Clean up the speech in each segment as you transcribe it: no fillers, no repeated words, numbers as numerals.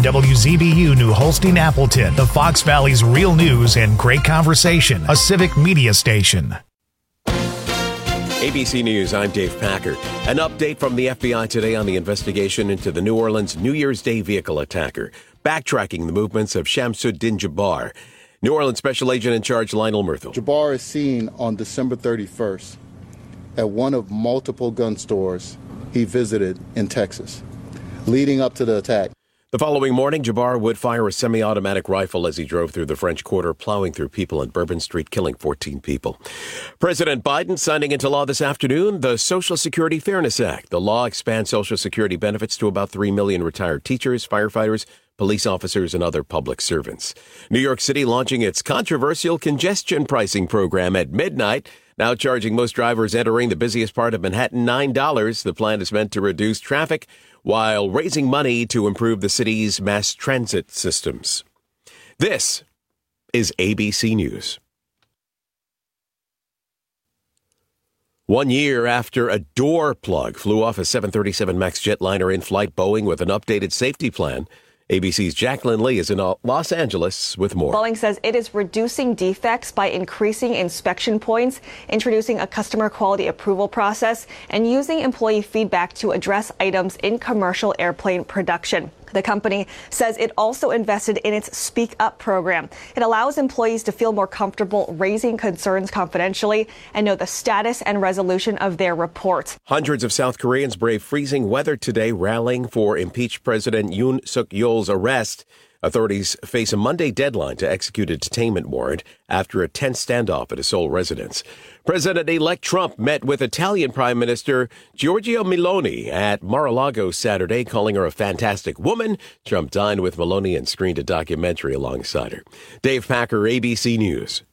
WZBU New Holstein Appleton, the Fox Valley's real news and great conversation, a civic media station. ABC News, I'm Dave Packer. An update from the FBI today on the investigation into the New Orleans New Year's Day vehicle attacker, backtracking the movements of Shamsuddin Jabbar. New Orleans Special Agent in Charge Lionel Murthel. Jabbar is seen on December 31st at one of multiple gun stores he visited in Texas, leading up to the attack. The following morning, Jabbar would fire a semi-automatic rifle as he drove through the French Quarter, plowing through people on Bourbon Street, killing 14 people. President Biden signing into law this afternoon the Social Security Fairness Act. The law expands Social Security benefits to about 3 million retired teachers, firefighters, police officers, and other public servants. New York City launching its controversial congestion pricing program at midnight, now charging most drivers entering the busiest part of Manhattan $9. The plan is meant to reduce traffic while raising money to improve the city's mass transit systems. This is ABC News. 1 year after a door plug flew off a 737 MAX jetliner in-flight Boeing with an updated safety plan, ABC's Jacqueline Lee is in Los Angeles with more. Boeing says it is reducing defects by increasing inspection points, introducing a customer quality approval process, and using employee feedback to address items in commercial airplane production. The company says it also invested in its Speak Up program. It allows employees to feel more comfortable raising concerns confidentially and know the status and resolution of their report. Hundreds of South Koreans brave freezing weather today, rallying for impeached President Yoon Suk-yeol's arrest. Authorities face a Monday deadline to execute a detainment warrant after a tense standoff at a Seoul residence. President-elect Trump met with Italian Prime Minister Giorgia Meloni at Mar-a-Lago Saturday, calling her a fantastic woman. Trump dined with Meloni and screened a documentary alongside her. Dave Packer, ABC News.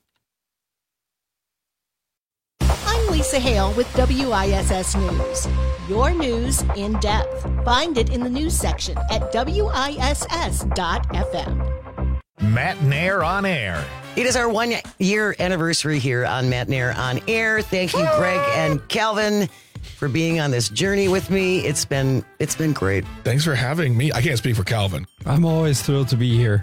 I'm Lisa Hale with WISS News. Your news in depth. Find it in the news section at WISS.FM. Matt Nair on air. It is our 1 year anniversary here on Matt Nair on air. Thank you, Greg and Calvin, for being on this journey with me. It's been great. Thanks for having me. I can't speak for Calvin. I'm always thrilled to be here.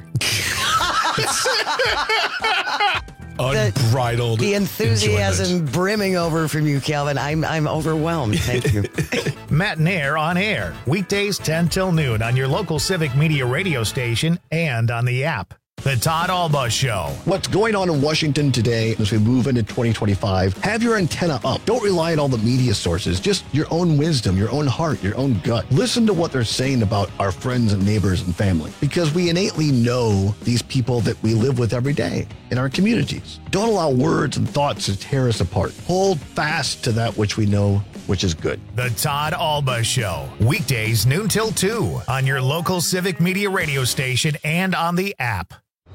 Unbridled the enthusiasm enjoyment. brimming over from you, Calvin. I'm overwhelmed. Thank you. Matt Nair on air. Weekdays 10 till noon on your local civic media radio station and on the app. The Todd Alba Show. What's going on in Washington today as we move into 2025? Have your antenna up. Don't rely on all the media sources. Just your own wisdom, your own heart, your own gut. Listen to what they're saying about our friends and neighbors and family, because we innately know these people that we live with every day in our communities. Don't allow words and thoughts to tear us apart. Hold fast to that which we know, which is good. The Todd Alba Show. Weekdays noon till 2 on your local civic media radio station and on the app.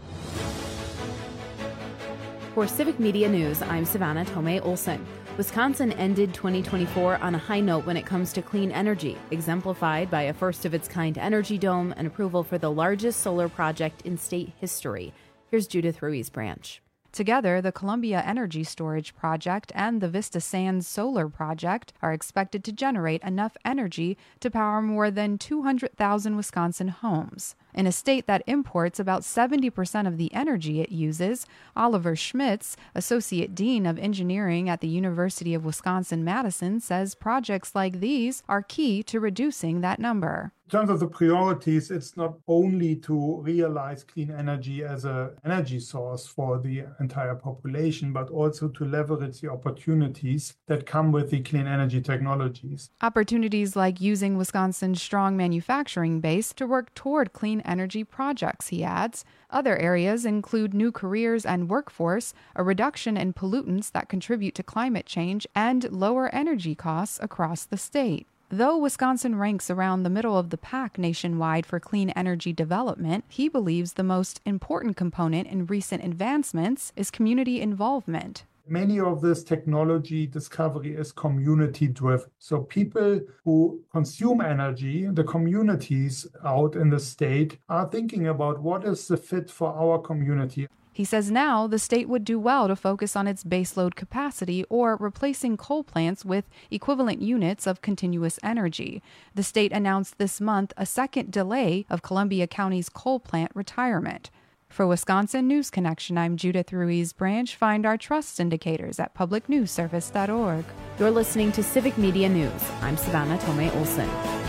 For Civic Media News, I'm Savannah Tomei Olson. Wisconsin ended 2024 on a high note when it comes to clean energy, exemplified by a first-of-its-kind energy dome and approval for the largest solar project in state history. Here's Judith Ruiz-Branch. Together, the Columbia Energy Storage Project and the Vista Sands Solar Project are expected to generate enough energy to power more than 200,000 Wisconsin homes. In a state that imports about 70% of the energy it uses, Oliver Schmitz, Associate Dean of Engineering at the University of Wisconsin-Madison, says projects like these are key to reducing that number. In terms of the priorities, it's not only to realize clean energy as an energy source for the entire population, but also to leverage the opportunities that come with the clean energy technologies. Opportunities like using Wisconsin's strong manufacturing base to work toward clean energy projects, he adds. Other areas include new careers and workforce, a reduction in pollutants that contribute to climate change, and lower energy costs across the state. Though Wisconsin ranks around the middle of the pack nationwide for clean energy development, he believes the most important component in recent advancements is community involvement. Many of this technology discovery is community-driven. So people who consume energy, the communities out in the state, are thinking about what is the fit for our community. He says now the state would do well to focus on its baseload capacity or replacing coal plants with equivalent units of continuous energy. The state announced this month a second delay of Columbia County's coal plant retirement. For Wisconsin News Connection, I'm Judith Ruiz Branch. Find our trust indicators at publicnewsservice.org. You're listening to Civic Media News. I'm Savannah Tomei Olson.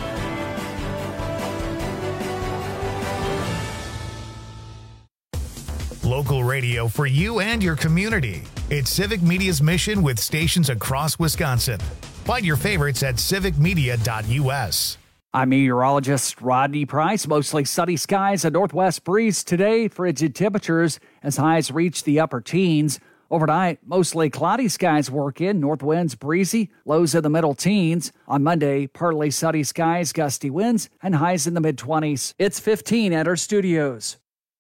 Local radio for you and your community. It's Civic Media's mission with stations across Wisconsin. Find your favorites at civicmedia.us. I'm meteorologist Rodney Price. Mostly sunny skies, a northwest breeze today. Frigid temperatures as highs reach the upper teens. Overnight, mostly cloudy skies work in. North winds breezy, lows in the middle teens. On Monday, partly sunny skies, gusty winds, and highs in the mid-20s. It's 15 at our studios.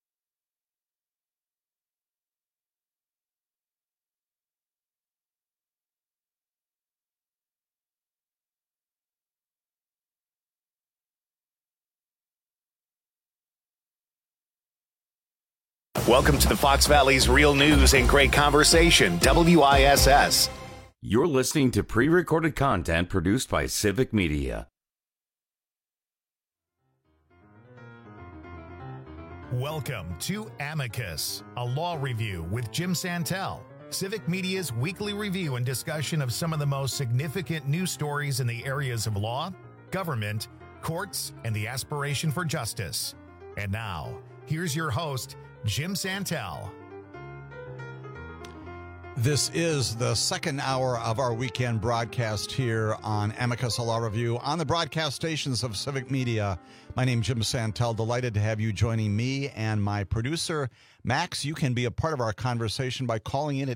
Welcome to the Fox Valley's Real News and Great Conversation, WISS. You're listening to pre-recorded content produced by Civic Media. Welcome to Amicus, a law review with Jim Santel, Civic Media's weekly review and discussion of some of the most significant news stories in the areas of law, government, courts, and the aspiration for justice. And now, here's your host, Jim Santel. This is the second hour of our weekend broadcast here on Amicus, a law review on the broadcast stations of Civic Media. My name is Jim Santel. Delighted to have you joining me and my producer, Max. You can be a part of our conversation by calling in at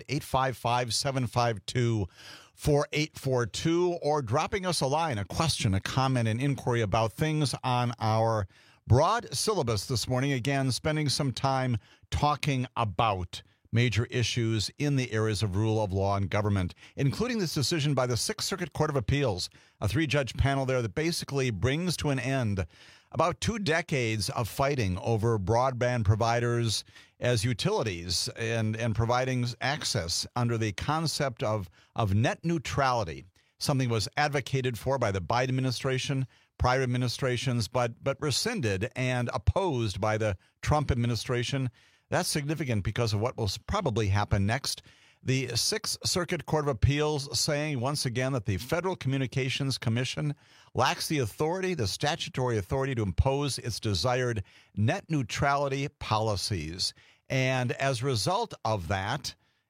855-752-4842 or dropping us a line, a question, a comment, an inquiry about things on our broad syllabus this morning. Again, spending some time talking about major issues in the areas of rule of law and government, including this decision by the Sixth Circuit Court of Appeals, a three-judge panel there that basically brings to an end about 2 decades of fighting over broadband providers as utilities and providing access under the concept of net neutrality. Something was advocated for by the Biden administration, prior administrations, but rescinded and opposed by the Trump administration. That's significant because of what will probably happen next. The Sixth Circuit Court of Appeals saying once again that the Federal Communications Commission lacks the authority, the statutory authority, to impose its desired net neutrality policies. And as a result of that,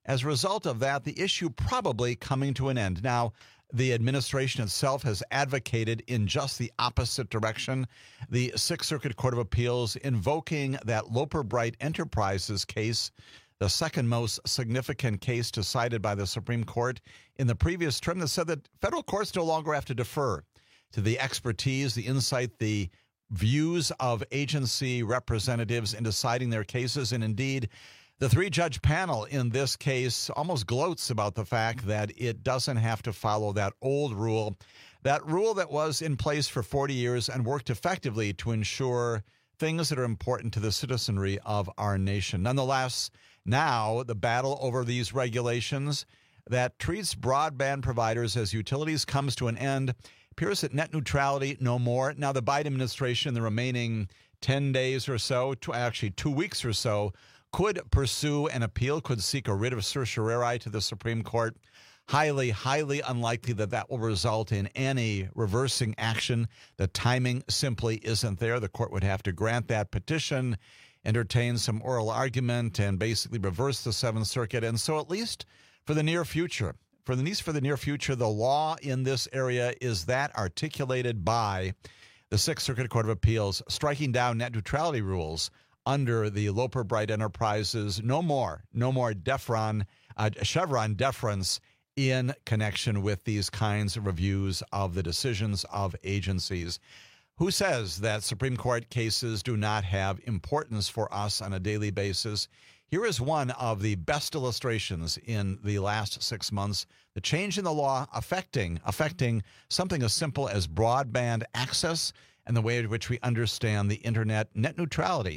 the issue probably coming to an end. Now, the administration itself has advocated in just the opposite direction. The Sixth Circuit Court of Appeals invoking that Loper Bright Enterprises case, the second most significant case decided by the Supreme Court in the previous term, that said that federal courts no longer have to defer to the expertise, the insight, the views of agency representatives in deciding their cases. And indeed, the three-judge panel in this case almost gloats about the fact that it doesn't have to follow that old rule, that rule that was in place for 40 years and worked effectively to ensure things that are important to the citizenry of our nation. Nonetheless, now the battle over these regulations that treats broadband providers as utilities comes to an end. Appears that net neutrality no more. Now the Biden administration, the remaining 10 days or so, actually 2 weeks or so, could pursue an appeal, could seek a writ of certiorari to the Supreme Court. Highly, highly unlikely that that will result in any reversing action. The timing simply isn't there. The court would have to grant that petition, entertain some oral argument, and basically reverse the Seventh Circuit. And so at least for the near future, the law in this area is that articulated by the Sixth Circuit Court of Appeals, striking down net neutrality rules under the Loper Bright Enterprises. No more Chevron deference in connection with these kinds of reviews of the decisions of agencies. Who says that Supreme Court cases do not have importance for us on a daily basis? Here is one of the best illustrations in the last 6 months, the change in the law affecting something as simple as broadband access and the way in which we understand the internet. Net neutrality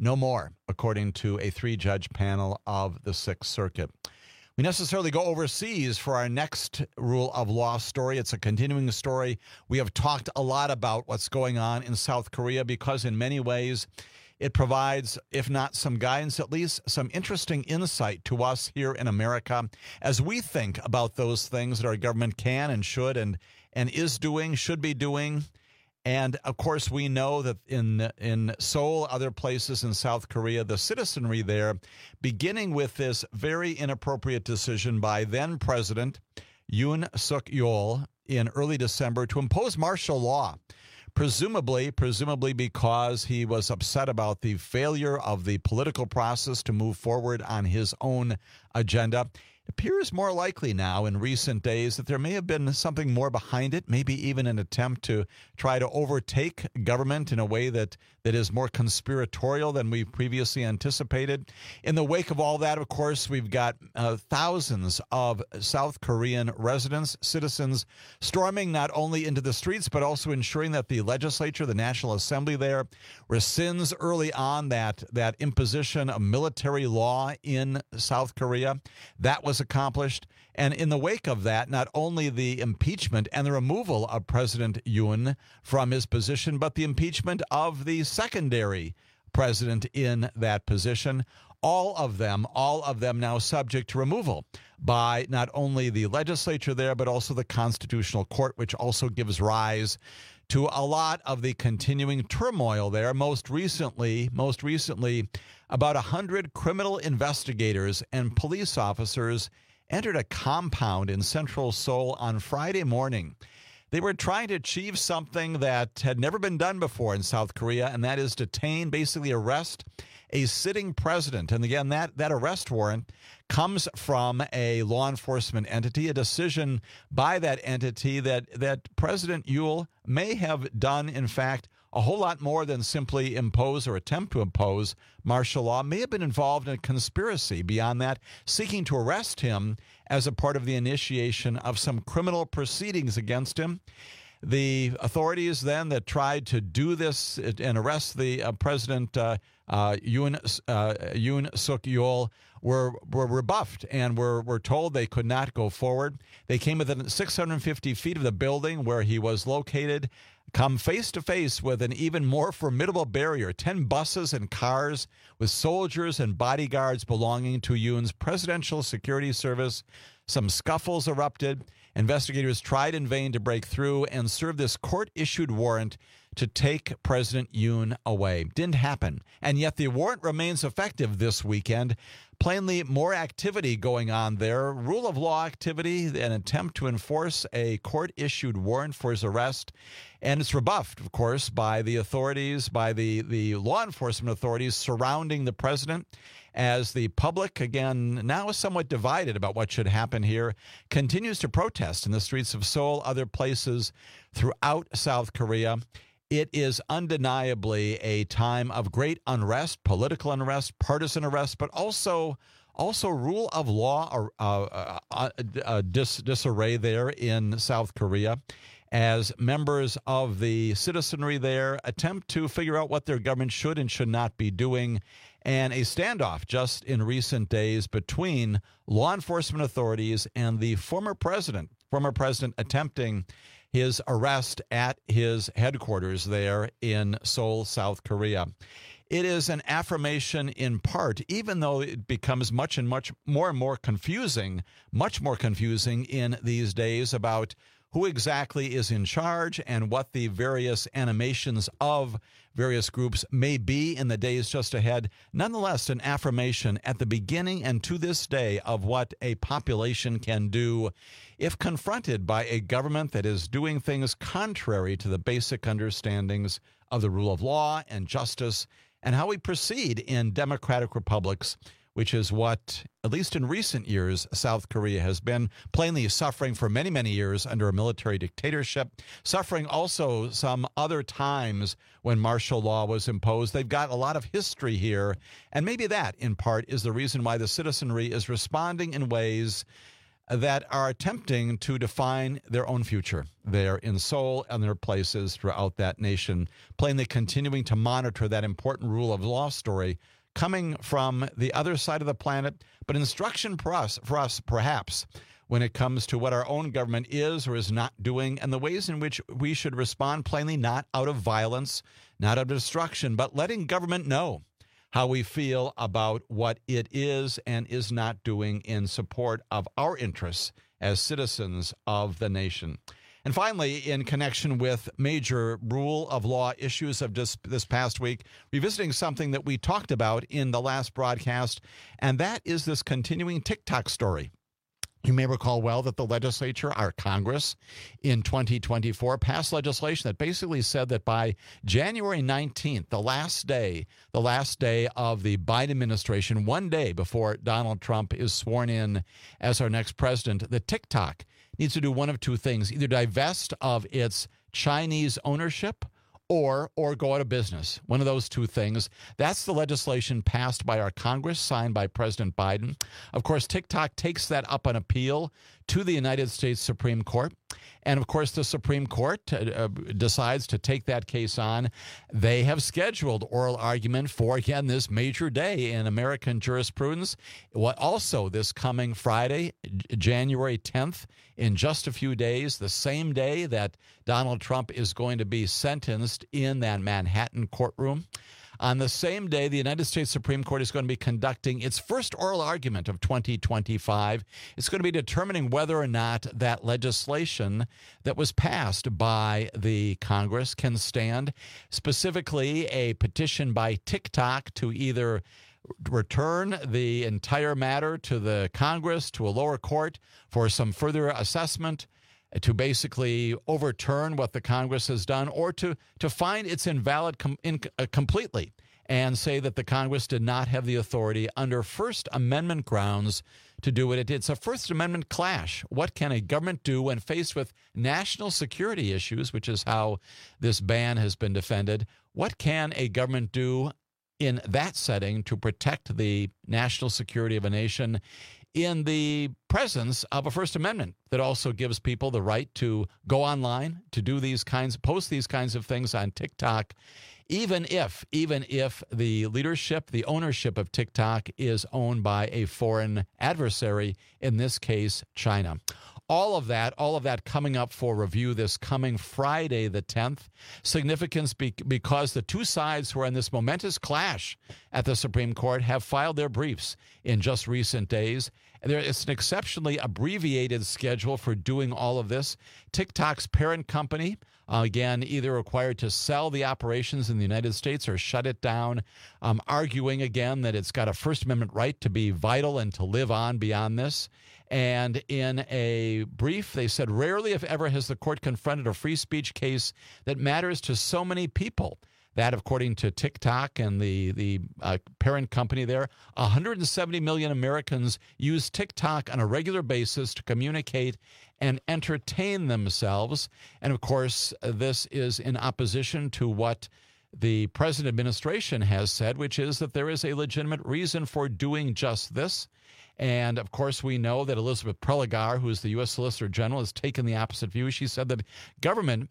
no more, according to a 3-judge panel of the Sixth Circuit. We necessarily go overseas for our next rule of law story. It's a continuing story. We have talked a lot about what's going on in South Korea because in many ways it provides, if not some guidance, at least some interesting insight to us here in America as we think about those things that our government can and should and is doing, should be doing. And, of course, we know that in Seoul, other places in South Korea, the citizenry there, beginning with this very inappropriate decision by then-President Yoon Suk-yeol in early December to impose martial law, presumably because he was upset about the failure of the political process to move forward on his own agenda. It appears more likely now in recent days that there may have been something more behind it, maybe even an attempt to try to overtake government in a way that is more conspiratorial than we previously anticipated. In the wake of all that, of course, we've got thousands of South Korean residents, citizens, storming not only into the streets, but also ensuring that the legislature, the National Assembly there, rescinds early on that imposition of military law in South Korea. That was accomplished. And in the wake of that, not only the impeachment and the removal of President Yoon from his position, but the impeachment of the secondary president in that position. All of them now subject to removal by not only the legislature there, but also the Constitutional Court, which also gives rise to a lot of the continuing turmoil there. Most recently, about 100 criminal investigators and police officers entered a compound in central Seoul on Friday morning. They were trying to achieve something that had never been done before in South Korea, and that is detain, basically arrest a sitting president. And again, that arrest warrant comes from a law enforcement entity, a decision by that entity that President Yoon may have done, in fact, a whole lot more than simply impose or attempt to impose martial law, may have been involved in a conspiracy beyond that, seeking to arrest him as a part of the initiation of some criminal proceedings against him. The authorities then that tried to do this and arrest the President Yoon Suk-yeol were rebuffed and were told they could not go forward. They came within 650 feet of the building where he was located, come face to face with an even more formidable barrier, 10 buses and cars with soldiers and bodyguards belonging to Yoon's Presidential Security Service. Some scuffles erupted. Investigators tried in vain to break through and serve this court-issued warrant to take President Yoon away. Didn't happen. And yet the warrant remains effective this weekend. Plainly more activity going on there. Rule of law activity, an attempt to enforce a court-issued warrant for his arrest. And it's rebuffed, of course, by the authorities, by the law enforcement authorities surrounding the president, as the public, again, now is somewhat divided about what should happen here, continues to protest in the streets of Seoul, other places throughout South Korea. It is undeniably a time of great unrest, political unrest, partisan unrest, but also rule of law disarray there in South Korea, as members of the citizenry there attempt to figure out what their government should and should not be doing, and a standoff just in recent days between law enforcement authorities and the former president attempting his arrest at his headquarters there in Seoul, South Korea. It is an affirmation in part, even though it becomes much more confusing in these days about who exactly is in charge and what the various animations of various groups may be in the days just ahead. Nonetheless, an affirmation at the beginning and to this day of what a population can do if confronted by a government that is doing things contrary to the basic understandings of the rule of law and justice and how we proceed in democratic republics, which is what, at least in recent years, South Korea has been, plainly suffering for many, many years under a military dictatorship, suffering also some other times when martial law was imposed. They've got a lot of history here, and maybe that, in part, is the reason why the citizenry is responding in ways that are attempting to define their own future. They're in Seoul and their places throughout that nation, plainly continuing to monitor that important rule of law story coming from the other side of the planet, but instruction for us perhaps, when it comes to what our own government is or is not doing and the ways in which we should respond, plainly not out of violence, not out of destruction, but letting government know how we feel about what it is and is not doing in support of our interests as citizens of the nation. And finally, in connection with major rule of law issues of this past week, revisiting something that we talked about in the last broadcast, and that is this continuing TikTok story. You may recall well that the legislature, our Congress, in 2024 passed legislation that basically said that by January 19th, the last day of the Biden administration, one day before Donald Trump is sworn in as our next president, that TikTok needs to do one of two things: either divest of its Chinese ownership or go out of business. One of those two things. That's the legislation passed by our Congress, signed by President Biden. Of course, TikTok takes that up on appeal to the United States Supreme Court. And of course, the Supreme Court decides to take that case on. They have scheduled oral argument for, again, this major day in American jurisprudence. Also, this coming Friday, January 10th, in just a few days, the same day that Donald Trump is going to be sentenced in that Manhattan courtroom. On the same day, the United States Supreme Court is going to be conducting its first oral argument of 2025. It's going to be determining whether or not that legislation that was passed by the Congress can stand, specifically a petition by TikTok to either return the entire matter to the Congress, to a lower court for some further assessment, to basically overturn what the Congress has done, or to find it's invalid completely and say that the Congress did not have the authority under First Amendment grounds to do it. It's a First Amendment clash. What can a government do when faced with national security issues, which is how this ban has been defended? What can a government do in that setting to protect the national security of a nation in the presence of a First Amendment that also gives people the right to go online, to do post these kinds of things on TikTok, even if the leadership, the ownership of TikTok is owned by a foreign adversary, in this case, China. All of that coming up for review this coming Friday, the 10th. Significance because the two sides who are in this momentous clash at the Supreme Court have filed their briefs in just recent days. It's an exceptionally abbreviated schedule for doing all of this. TikTok's parent company, again, either required to sell the operations in the United States or shut it down, arguing again that it's got a First Amendment right to be vital and to live on beyond this. And in a brief, they said, rarely, if ever, has the court confronted a free speech case that matters to so many people. That, according to TikTok and the parent company there, 170 million Americans use TikTok on a regular basis to communicate and entertain themselves. And, of course, this is in opposition to what the present administration has said, which is that there is a legitimate reason for doing just this. And, of course, we know that Elizabeth Prelogar, who is the U.S. Solicitor General, has taken the opposite view. She said that the government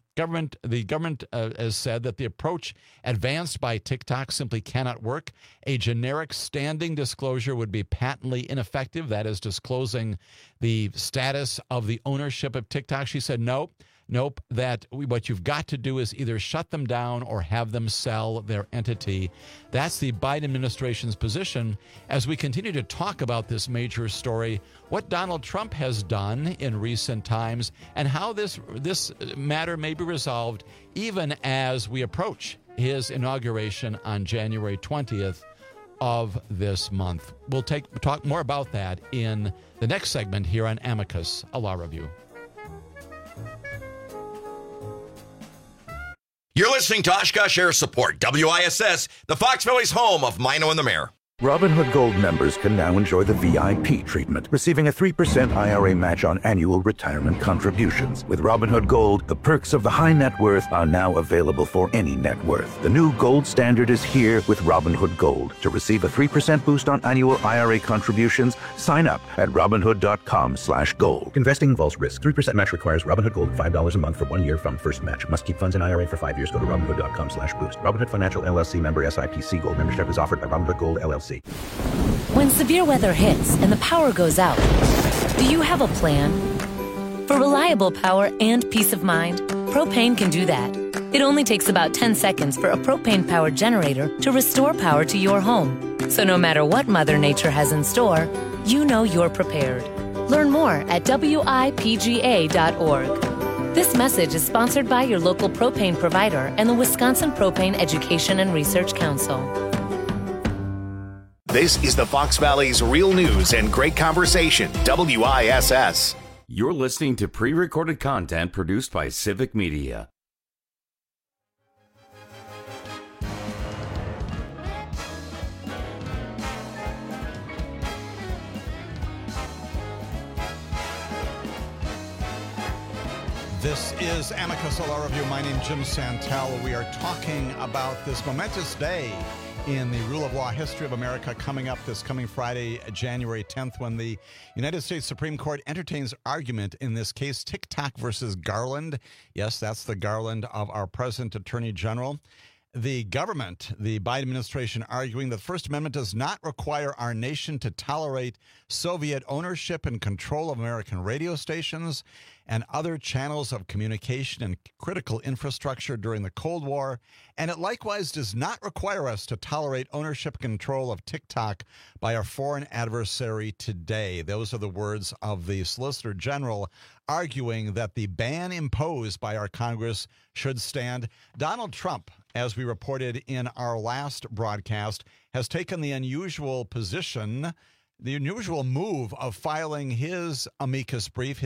has said that the approach advanced by TikTok simply cannot work. A generic standing disclosure would be patently ineffective. That is disclosing the status of the ownership of TikTok. She said, nope, that what you've got to do is either shut them down or have them sell their entity. That's the Biden administration's position as we continue to talk about this major story, what Donald Trump has done in recent times, and how this matter may be resolved even as we approach his inauguration on January 20th of this month. We'll talk more about that in the next segment here on Amicus, a law review. You're listening to Oshkosh Air Support, WISS, the Fox Valley's home of Mino and the Mayor. Robinhood Gold members can now enjoy the VIP treatment, receiving a 3% IRA match on annual retirement contributions. With Robinhood Gold, the perks of the high net worth are now available for any net worth. The new gold standard is here with Robinhood Gold. To receive a 3% boost on annual IRA contributions, sign up at Robinhood.com/gold. Investing involves risk. 3% match requires Robinhood Gold $5 a month for 1 year from first match. Must keep funds in IRA for 5 years. Go to Robinhood.com/boost. Robinhood Financial LLC member SIPC. Gold membership is offered by Robinhood Gold LLC. When severe weather hits and the power goes out, do you have a plan? For reliable power and peace of mind, Propane can do that. It only takes about 10 seconds for a propane-powered generator to restore power to your home. So no matter what Mother Nature has in store, you know you're prepared. Learn more at WIPGA.org. This message is sponsored by your local propane provider and the Wisconsin Propane Education and Research Council. This is the Fox Valley's Real News and Great Conversation, WISS. You're listening to pre-recorded content produced by Civic Media. This is Amicus Law Review. My name is Jim Santel. We are talking about this momentous day in the rule of law history of America coming up this coming Friday, January 10th, when the United States Supreme Court entertains argument in this case, TikTok versus Garland. Yes, that's the Garland of our present Attorney General. The government, the Biden administration, arguing that the First Amendment does not require our nation to tolerate Soviet ownership and control of American radio stations and other channels of communication and critical infrastructure during the Cold War. And it likewise does not require us to tolerate ownership and control of TikTok by our foreign adversary today. Those are the words of the Solicitor General arguing that the ban imposed by our Congress should stand. Donald Trump, as we reported in our last broadcast, has taken the unusual position, the unusual move of filing his amicus brief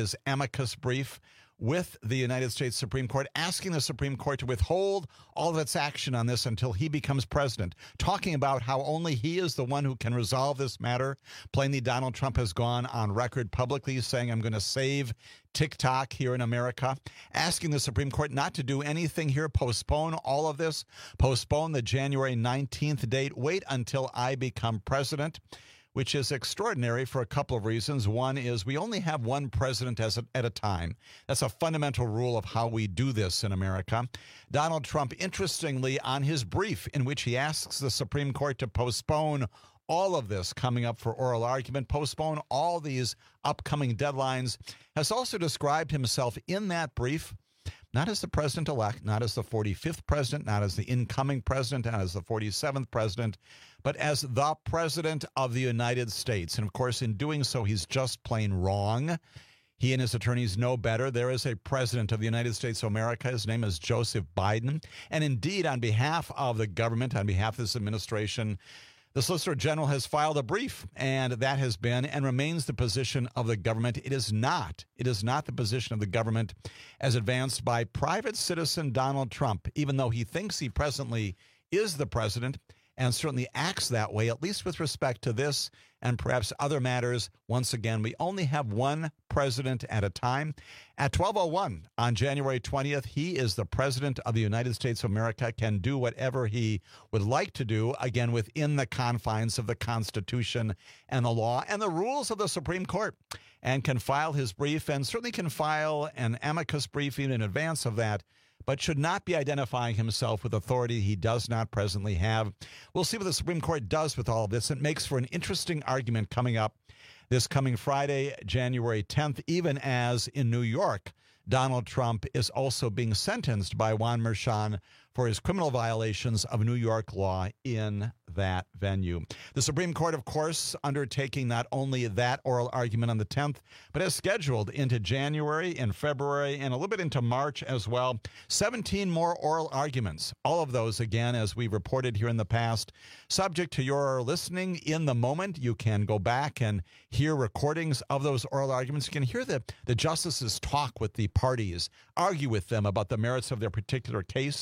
with the United States Supreme Court, asking the Supreme Court to withhold all of its action on this until he becomes president, talking about how only he is the one who can resolve this matter. Plainly, Donald Trump has gone on record publicly saying, I'm going to save TikTok here in America, asking the Supreme Court not to do anything here, postpone all of this, postpone the January 19th date, wait until I become president, which is extraordinary for a couple of reasons. One is we only have one president at a time. That's a fundamental rule of how we do this in America. Donald Trump, interestingly, on his brief in which he asks the Supreme Court to postpone all of this coming up for oral argument, postpone all these upcoming deadlines, has also described himself in that brief not as the president-elect, not as the 45th president, not as the incoming president, not as the 47th president, but as the president of the United States. And, of course, in doing so, he's just plain wrong. He and his attorneys know better. There is a president of the United States of America. His name is Joseph Biden. And, indeed, on behalf of the government, on behalf of this administration, the Solicitor General has filed a brief, and that has been and remains the position of the government. It is not the position of the government as advanced by private citizen Donald Trump, even though he thinks he presently is the president and certainly acts that way, at least with respect to this and perhaps other matters. Once again, we only have one president at a time. At 12:01 on January 20th, he is the president of the United States of America, can do whatever he would like to do, again, within the confines of the Constitution and the law and the rules of the Supreme Court, and can file his brief and certainly can file an amicus brief in advance of that, but should not be identifying himself with authority he does not presently have. We'll see what the Supreme Court does with all of this. It makes for an interesting argument coming up this coming Friday, January 10th, even as in New York, Donald Trump is also being sentenced by Juan Merchan for his criminal violations of New York law in that venue. The Supreme Court, of course, undertaking not only that oral argument on the 10th, but has scheduled into January and February and a little bit into March as well. 17 more oral arguments. All of those, again, as we reported here in the past, subject to your listening in the moment. You can go back and hear recordings of those oral arguments. You can hear the justices talk with the parties, argue with them about the merits of their particular case.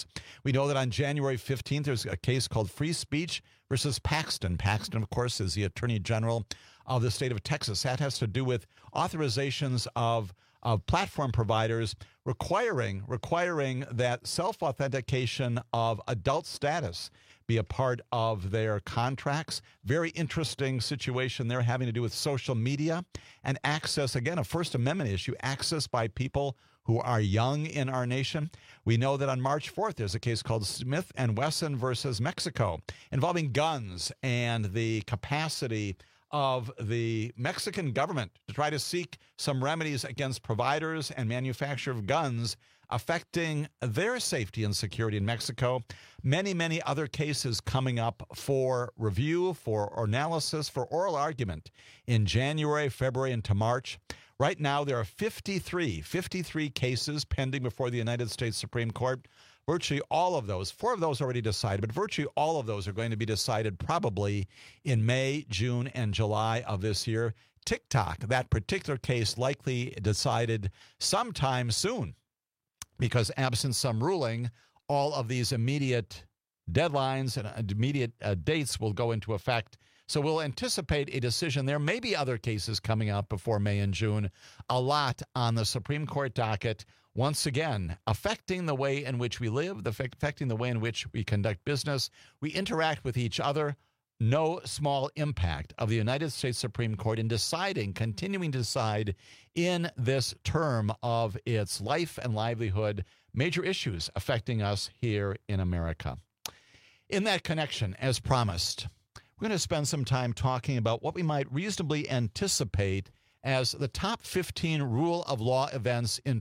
We know that on January 15th, there's a case called Free Speech versus Paxton. Paxton, of course, is the Attorney General of the state of Texas. That has to do with authorizations of platform providers requiring that self-authentication of adult status be a part of their contracts. Very interesting situation there having to do with social media and access, again, a First Amendment issue, access by people who are young in our nation. We know that on March 4th, there's a case called Smith & Wesson versus Mexico involving guns and the capacity of the Mexican government to try to seek some remedies against providers and manufacturers of guns affecting their safety and security in Mexico. Many, many other cases coming up for review, for analysis, for oral argument in January, February, and to March. Right now, there are 53 cases pending before the United States Supreme Court. Virtually all of those, 4 of those already decided, but virtually all of those are going to be decided probably in May, June, and July of this year. TikTok, that particular case, likely decided sometime soon, because absent some ruling, all of these immediate deadlines and immediate dates will go into effect. So we'll anticipate a decision. There may be other cases coming up before May and June, a lot on the Supreme Court docket, once again, affecting the way in which we live, affecting the way in which we conduct business, we interact with each other. No small impact of the United States Supreme Court in continuing to decide in this term of its life and livelihood, major issues affecting us here in America. In that connection, as promised, we're going to spend some time talking about what we might reasonably anticipate as the top 15 rule of law events in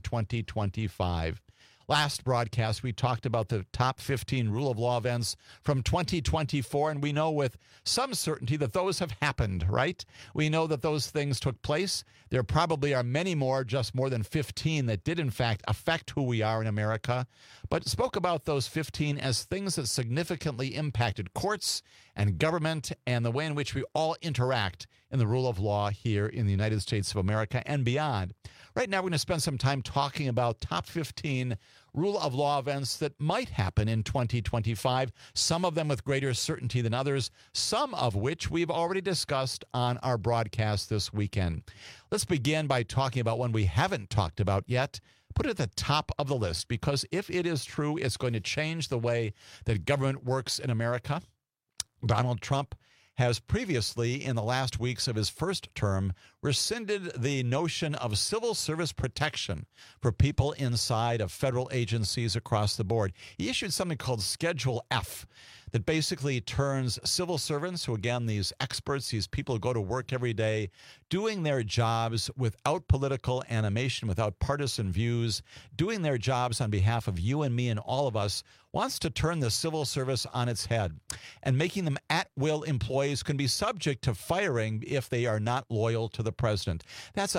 2025. Last broadcast, we talked about the top 15 rule of law events from 2024, and we know with some certainty that those have happened, right? We know that those things took place. There probably are many more, just more than 15, that did in fact affect who we are in America, but spoke about those 15 as things that significantly impacted courts and government and the way in which we all interact in the rule of law here in the United States of America and beyond. Right now, we're going to spend some time talking about top 15 rule of law events that might happen in 2025, some of them with greater certainty than others, some of which we've already discussed on our broadcast this weekend. Let's begin by talking about one we haven't talked about yet. Put it at the top of the list, because if it is true, it's going to change the way that government works in America. Donald Trump has previously, in the last weeks of his first term, rescinded the notion of civil service protection for people inside of federal agencies across the board. He issued something called Schedule F that basically turns civil servants, who again, these experts, these people who go to work every day, doing their jobs without political animation, without partisan views, doing their jobs on behalf of you and me and all of us, wants to turn the civil service on its head and making them at-will employees can be subject to firing if they are not loyal to the president. That's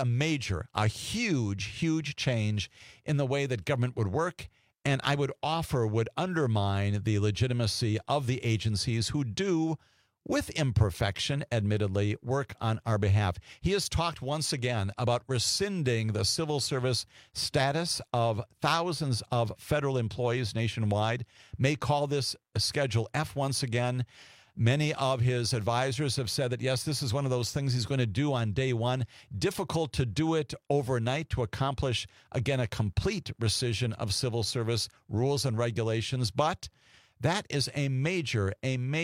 a huge change in the way that government would work, and I would offer would undermine the legitimacy of the agencies who do, with imperfection, admittedly, work on our behalf. He has talked once again about rescinding the civil service status of thousands of federal employees nationwide, may call this Schedule F once again. Many of his advisors have said that, yes, this is one of those things he's going to do on day one. Difficult to do it overnight to accomplish, again, a complete rescission of civil service rules and regulations. But that is a major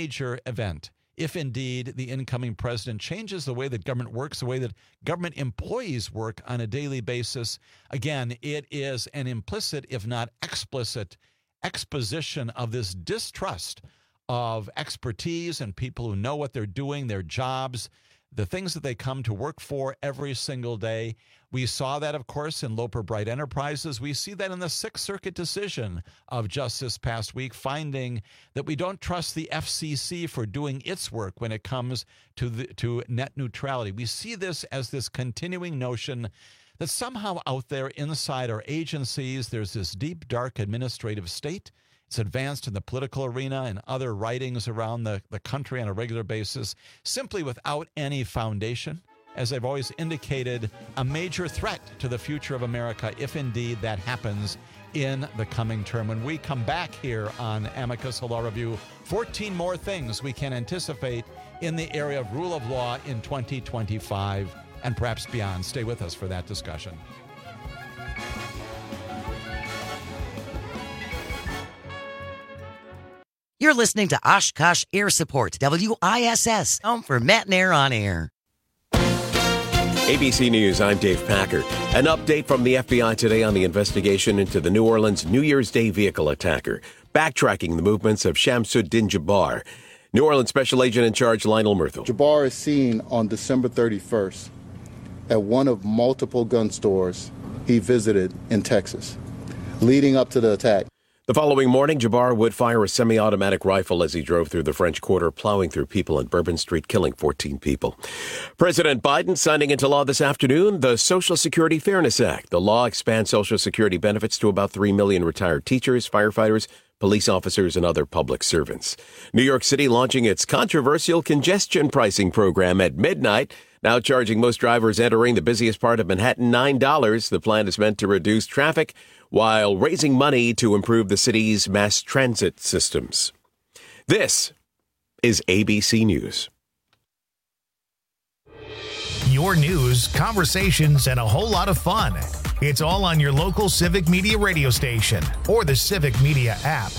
event. If indeed the incoming president changes the way that government works, the way that government employees work on a daily basis, again, it is an implicit, if not explicit, exposition of this distrust of expertise and people who know what they're doing, their jobs, the things that they come to work for every single day. We saw that, of course, in Loper Bright Enterprises. We see that in the Sixth Circuit decision of just this past week, finding that we don't trust the FCC for doing its work when it comes to net neutrality. We see this as this continuing notion that somehow out there inside our agencies, there's this deep, dark administrative state. It's advanced in the political arena and other writings around the country on a regular basis, simply without any foundation. As I've always indicated, a major threat to the future of America, if indeed that happens. in the coming term. When we come back here on Amicus Law Review, 14 more things we can anticipate in the area of rule of law in 2025 and perhaps beyond. Stay with us for that discussion. You're listening to Oshkosh Air Support, WISS, home for Matt and Air on Air. ABC News, I'm Dave Packer. An update from the FBI today on the investigation into the New Orleans New Year's Day vehicle attacker, backtracking the movements of Shamsuddin Jabbar. New Orleans Special Agent in Charge Lionel Murthel. Jabbar is seen on December 31st at one of multiple gun stores he visited in Texas, leading up to the attack. The following morning, Jabbar would fire a semi-automatic rifle as he drove through the French Quarter, plowing through people in Bourbon Street, killing 14 people. President Biden signing into law this afternoon the Social Security Fairness Act. The law expands Social Security benefits to about 3 million retired teachers, firefighters, police officers, and other public servants. New York City launching its controversial congestion pricing program at midnight, now charging most drivers entering the busiest part of Manhattan $9. The plan is meant to reduce traffic while raising money to improve the city's mass transit systems. This is ABC News. Your news, conversations, and a whole lot of fun. It's all on your local Civic Media radio station or the Civic Media app.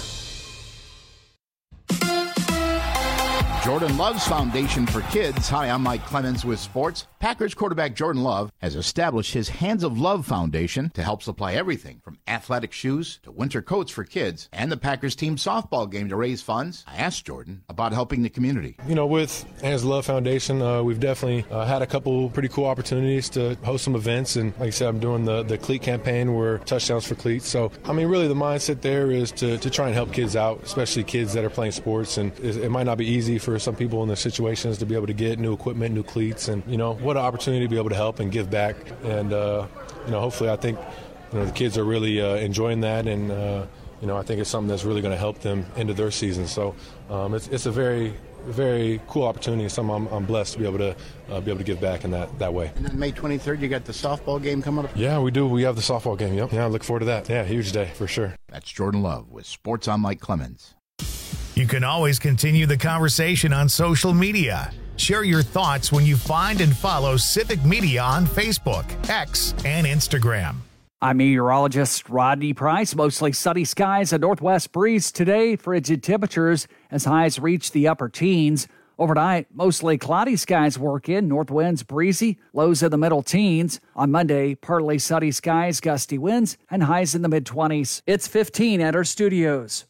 Jordan Love's Foundation for Kids. Hi, I'm Mike Clemens with sports. Packers quarterback Jordan Love has established his Hands of Love Foundation to help supply everything from athletic shoes to winter coats for kids and the Packers team softball game to raise funds. I asked Jordan about helping the community. You know, with Hands of Love Foundation, we've definitely had a couple pretty cool opportunities to host some events. And like I said, I'm doing the cleat campaign where touchdowns for cleats. So, I mean, really the mindset there is to try and help kids out, especially kids that are playing sports. And it might not be easy for some people in their situations to be able to get new equipment, new cleats. And, you know, what an opportunity to be able to help and give back. And, you know, hopefully I think, you know, the kids are really enjoying that. And, you know, I think it's something that's really going to help them into their season. So it's a very, very cool opportunity. Something I'm blessed to be able to give back in that way. And then May 23rd, you got the softball game coming up? Yeah, we do. We have the softball game. Yep. Yeah, I look forward to that. Yeah, huge day for sure. That's Jordan Love with Sports on Mike Clemens. You can always continue the conversation on social media. Share your thoughts when you find and follow Civic Media on Facebook, X, and Instagram. I'm meteorologist Rodney Price. Mostly sunny skies, a northwest breeze today, frigid temperatures as highs reach the upper teens. Overnight, mostly cloudy skies work in, north winds breezy, lows in the middle teens. On Monday, partly sunny skies, gusty winds, and highs in the mid-20s. It's 15 at our studios.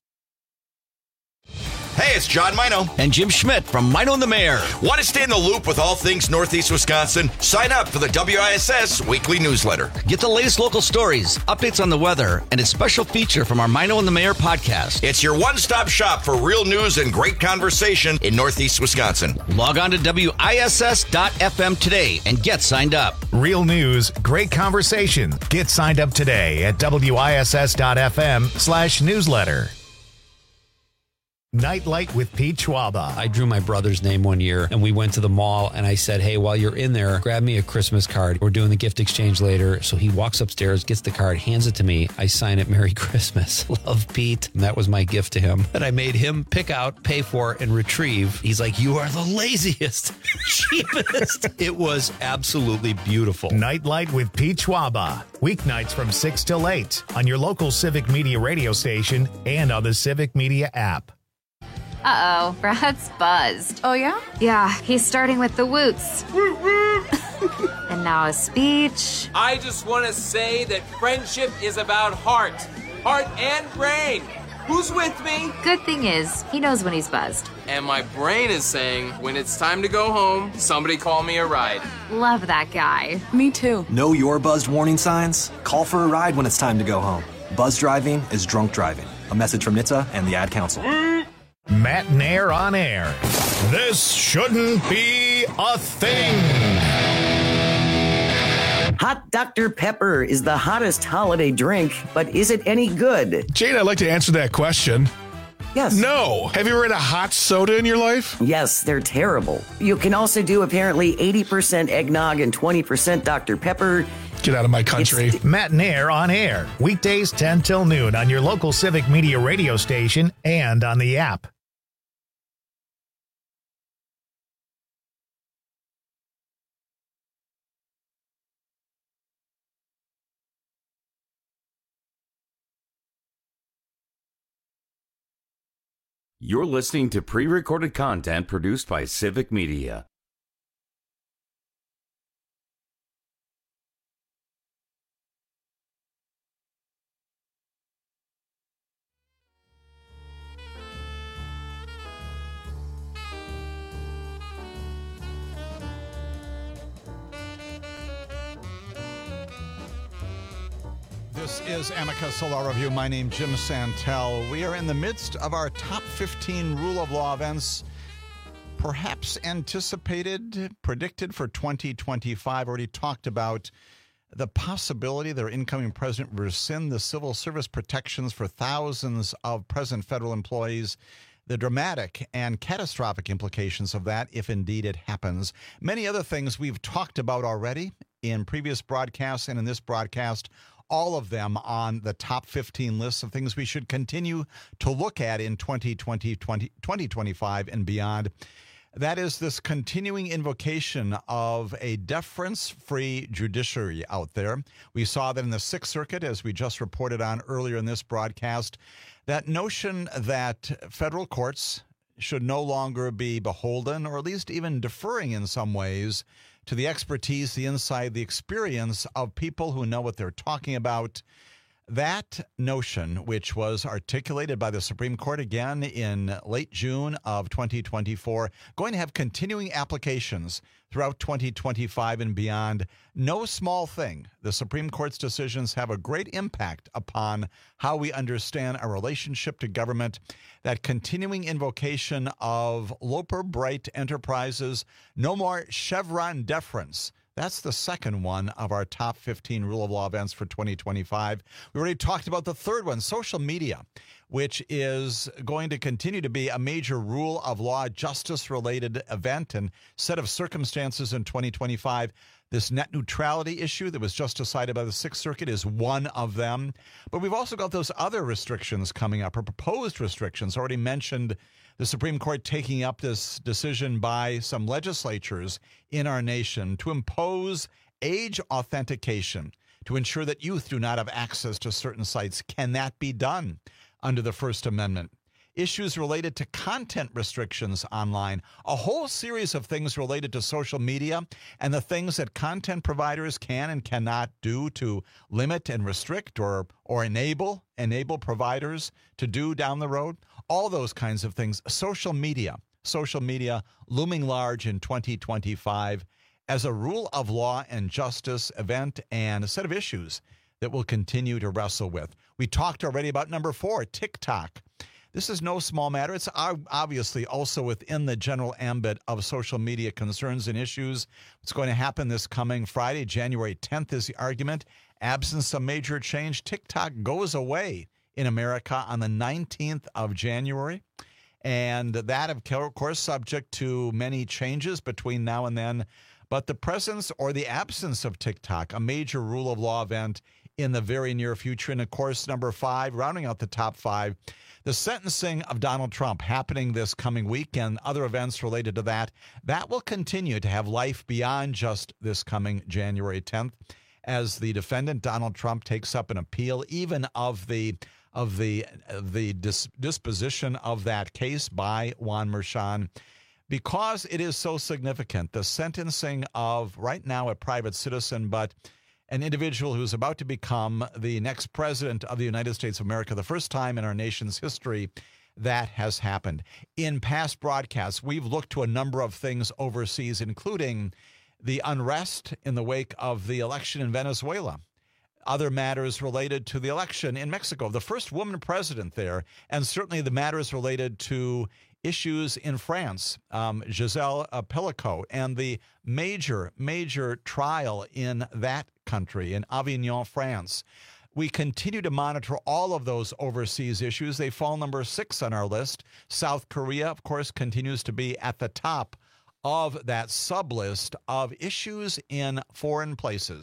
Hey, it's John Mino. And Jim Schmidt from Mino and the Mayor. Want to stay in the loop with all things Northeast Wisconsin? Sign up for the WISS weekly newsletter. Get the latest local stories, updates on the weather, and a special feature from our Mino and the Mayor podcast. It's your one-stop shop for real news and great conversation in Northeast Wisconsin. Log on to WISS.FM today and get signed up. Real news, great conversation. Get signed up today at WISS.FM/newsletter. Nightlight with Pete Schwaba. I drew my brother's name one year and we went to the mall and I said, hey, while you're in there, grab me a Christmas card. We're doing the gift exchange later. So he walks upstairs, gets the card, hands it to me. I sign it, Merry Christmas. Love, Pete. And that was my gift to him. And I made him pick out, pay for, and retrieve. He's like, you are the laziest, cheapest. It was absolutely beautiful. Nightlight with Pete Schwaba. Weeknights from 6 till 8 on your local Civic Media radio station and on the Civic Media app. Uh-oh, Brad's buzzed. Oh, yeah? Yeah, he's starting with the woots. And now a speech. I just want to say that friendship is about heart and brain. Who's with me? Good thing is, he knows when he's buzzed. And my brain is saying, when it's time to go home, somebody call me a ride. Love that guy. Me too. Know your buzzed warning signs? Call for a ride when it's time to go home. Buzz driving is drunk driving. A message from NHTSA and the Ad Council. Matt and Air on air. This shouldn't be a thing. Hot Dr. Pepper is the hottest holiday drink, but is it any good? Jane, I'd like to answer that question. Yes. No. Have you ever had a hot soda in your life? Yes, they're terrible. You can also do apparently 80% eggnog and 20% Dr. Pepper. Get out of my country. Matt Nair on air. Weekdays 10 till noon on your local Civic Media radio station and on the app. You're listening to pre-recorded content produced by Civic Media. This is Amicus Law Review. My name is Jim Santel. We are in the midst of our top 15 rule of law events, perhaps anticipated, predicted for 2025. Already talked about the possibility that our incoming president will rescind the civil service protections for thousands of present federal employees, the dramatic and catastrophic implications of that if indeed it happens. Many other things we've talked about already in previous broadcasts and in this broadcast, all of them on the top 15 lists of things we should continue to look at in 2025 and beyond. That is this continuing invocation of a deference-free judiciary out there. We saw that in the Sixth Circuit, as we just reported on earlier in this broadcast, that notion that federal courts should no longer be beholden, or at least even deferring in some ways, to the expertise, the insight, the experience of people who know what they're talking about. That notion, which was articulated by the Supreme Court again in late June of 2024, going to have continuing applications throughout 2025 and beyond. No small thing. The Supreme Court's decisions have a great impact upon how we understand our relationship to government. That continuing invocation of Loper Bright Enterprises, no more Chevron deference. That's the second one of our top 15 rule of law events for 2025. We already talked about the third one, social media, which is going to continue to be a major rule of law, justice-related event and set of circumstances in 2025. This net neutrality issue that was just decided by the Sixth Circuit is one of them. But we've also got those other restrictions coming up, or proposed restrictions. Already mentioned the Supreme Court taking up this decision by some legislatures in our nation to impose age authentication to ensure that youth do not have access to certain sites. Can that be done under the First Amendment? Issues related to content restrictions online, a whole series of things related to social media and the things that content providers can and cannot do to limit and restrict or enable providers to do down the road. All those kinds of things. Social media looming large in 2025 as a rule of law and justice event and a set of issues that we'll continue to wrestle with. We talked already about number 4, TikTok. This is no small matter. It's obviously also within the general ambit of social media concerns and issues. What's going to happen this coming Friday, January 10th, is the argument. Absent some major change, TikTok goes away in America on the 19th of January. And that, of course, subject to many changes between now and then. But the presence or the absence of TikTok, a major rule of law event in the very near future. And, of course, number 5, rounding out the top 5, the sentencing of Donald Trump happening this coming week and other events related to that. That will continue to have life beyond just this coming January 10th as the defendant, Donald Trump, takes up an appeal even of the disposition of that case by Juan Merchan. Because it is so significant, the sentencing of, right now, a private citizen, but an individual who's about to become the next president of the United States of America, the first time in our nation's history that has happened. In past broadcasts, we've looked to a number of things overseas, including the unrest in the wake of the election in Venezuela, other matters related to the election in Mexico, the first woman president there, and certainly the matters related to issues in France, Giselle Pellicot, and the major trial in that country, in Avignon, France. We continue to monitor all of those overseas issues. They fall number 6 on our list. South Korea, of course, continues to be at the top of that sub-list of issues in foreign places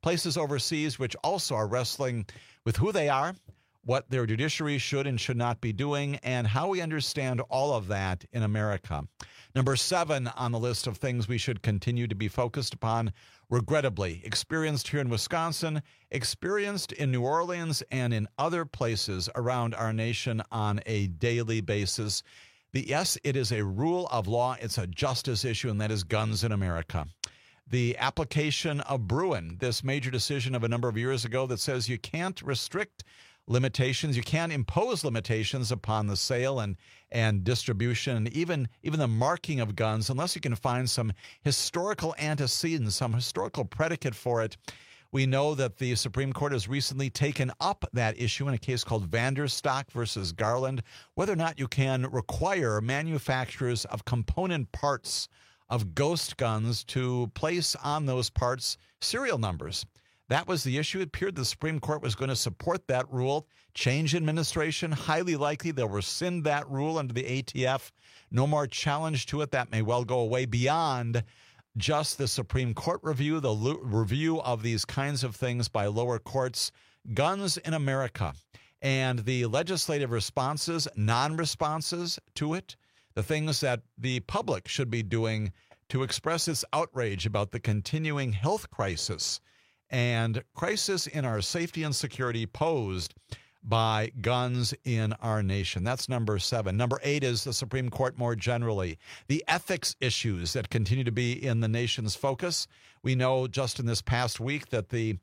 places overseas which also are wrestling with who they are, what their judiciary should and should not be doing, and how we understand all of that in America. Number 7 on the list of things we should continue to be focused upon, regrettably, experienced here in Wisconsin, experienced in New Orleans, and in other places around our nation on a daily basis. Yes, it is a rule of law. It's a justice issue, and that is guns in America. The application of Bruen, this major decision of a number of years ago that says you can't restrict limitations, you can't impose limitations upon the sale and distribution, and even the marking of guns, unless you can find some historical antecedent, some historical predicate for it. We know that the Supreme Court has recently taken up that issue in a case called Vanderstock versus Garland, whether or not you can require manufacturers of component parts of ghost guns to place on those parts serial numbers. That was the issue. It appeared the Supreme Court was going to support that rule. Change administration, highly likely they'll rescind that rule under the ATF. No more challenge to it. That may well go away beyond just the Supreme Court review, the review of these kinds of things by lower courts. Guns in America and the legislative responses, non-responses to it, the things that the public should be doing to express its outrage about the continuing health crisis and crisis in our safety and security posed by guns in our nation. That's number 7. Number 8 is the Supreme Court more generally. The ethics issues that continue to be in the nation's focus. We know just in this past week that the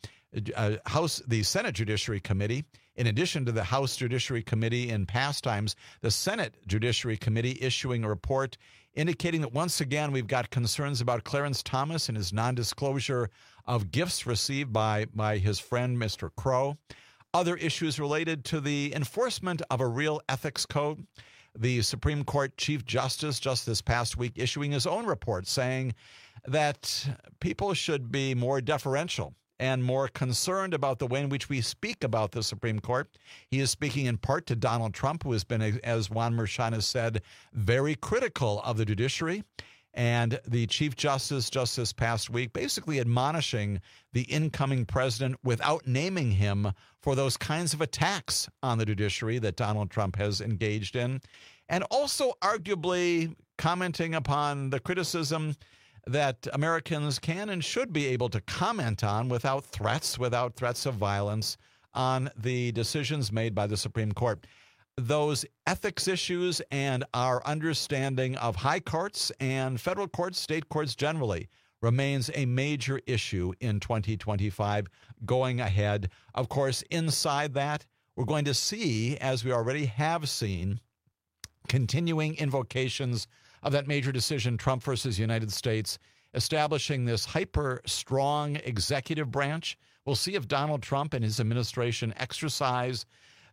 Senate Judiciary Committee, in addition to the House Judiciary Committee in past times, the Senate Judiciary Committee issuing a report indicating that once again we've got concerns about Clarence Thomas and his non-disclosure of gifts received by his friend Mr. Crow. Other issues related to the enforcement of a real ethics code. The Supreme Court Chief Justice just this past week issuing his own report saying that people should be more deferential and more concerned about the way in which we speak about the Supreme Court. He is speaking in part to Donald Trump, who has been, as Juan Merchan has said, very critical of the judiciary. And the Chief Justice just this past week basically admonishing the incoming president without naming him for those kinds of attacks on the judiciary that Donald Trump has engaged in. And also arguably commenting upon the criticism that Americans can and should be able to comment on without threats of violence on the decisions made by the Supreme Court. Those ethics issues and our understanding of high courts and federal courts, state courts generally, remains a major issue in 2025 going ahead. Of course, inside that, we're going to see, as we already have seen, continuing invocations of that major decision, Trump versus United States, establishing this hyper-strong executive branch. We'll see if Donald Trump and his administration exercise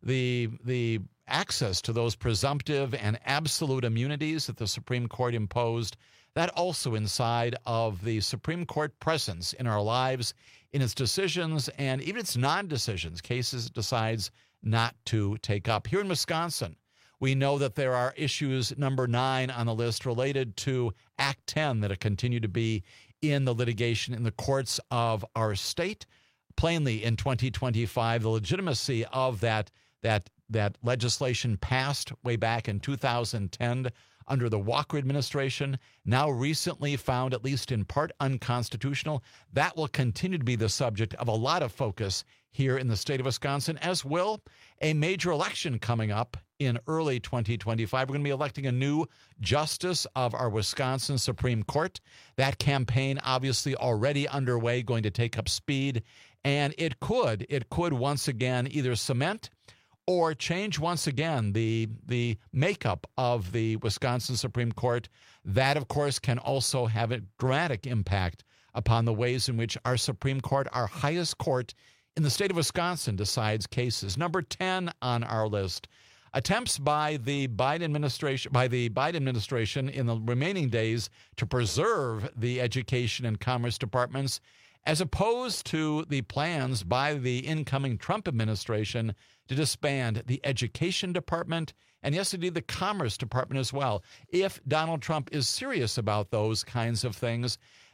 the access to those presumptive and absolute immunities that the Supreme Court imposed. That also inside of the Supreme Court presence in our lives, in its decisions and even its non-decisions, cases it decides not to take up. Here in Wisconsin, we know that there are issues, number 9 on the list, related to Act 10 that continue to be in the litigation in the courts of our state. Plainly, in 2025, the legitimacy of that legislation passed way back in 2010 under the Walker administration, now recently found at least in part unconstitutional. That will continue to be the subject of a lot of focus here in the state of Wisconsin, as will a major election coming up in early 2025. We're going to be electing a new justice of our Wisconsin Supreme Court. That campaign obviously already underway, going to take up speed, and it could once again either cement or change once again the makeup of the Wisconsin Supreme Court. That, of course, can also have a dramatic impact upon the ways in which our Supreme Court, our highest court in the state of Wisconsin, decides cases. Number 10 on our list, attempts by the Biden administration in the remaining days to preserve the education and commerce departments, as opposed to the plans by the incoming Trump administration to disband the Education Department and, yes, indeed, the Commerce Department as well. If Donald Trump is serious about those kinds of things,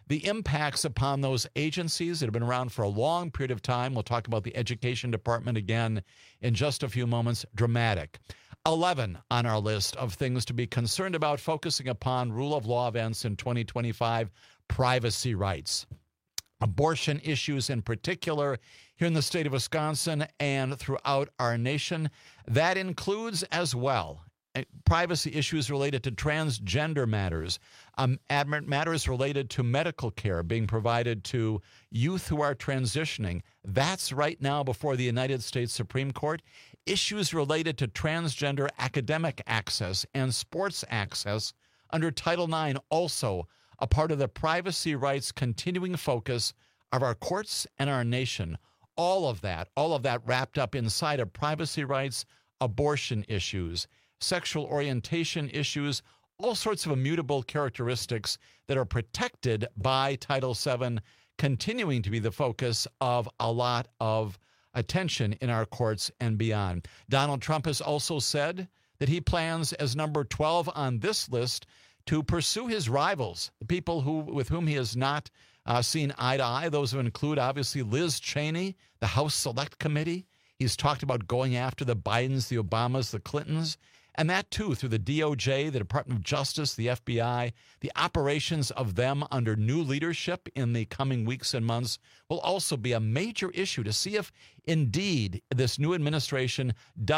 the impacts upon those agencies that have been around for a long period of time. We'll talk about the Education Department again in just a few moments. Dramatic. 11 on our list of things to be concerned about, focusing upon rule of law events in 2025, privacy rights. Abortion issues in particular here in the state of Wisconsin and throughout our nation. That includes as well privacy issues related to transgender matters, matters related to medical care being provided to youth who are transitioning. That's right now before the United States Supreme Court. Issues related to transgender academic access and sports access under Title IX, also a part of the privacy rights continuing focus of our courts and our nation. All of that wrapped up inside of privacy rights, abortion issues, sexual orientation issues, all sorts of immutable characteristics that are protected by Title VII, continuing to be the focus of a lot of attention in our courts and beyond. Donald Trump has also said that he plans, as number 12 on this list, to pursue his rivals, the people with whom he has not seen eye to eye. Those who include, obviously, Liz Cheney, the House Select Committee. He's talked about going after the Bidens, the Obamas, the Clintons, and that, too, through the DOJ, the Department of Justice, the FBI. The operations of them under new leadership in the coming weeks and months will also be a major issue to see if, indeed, this new administration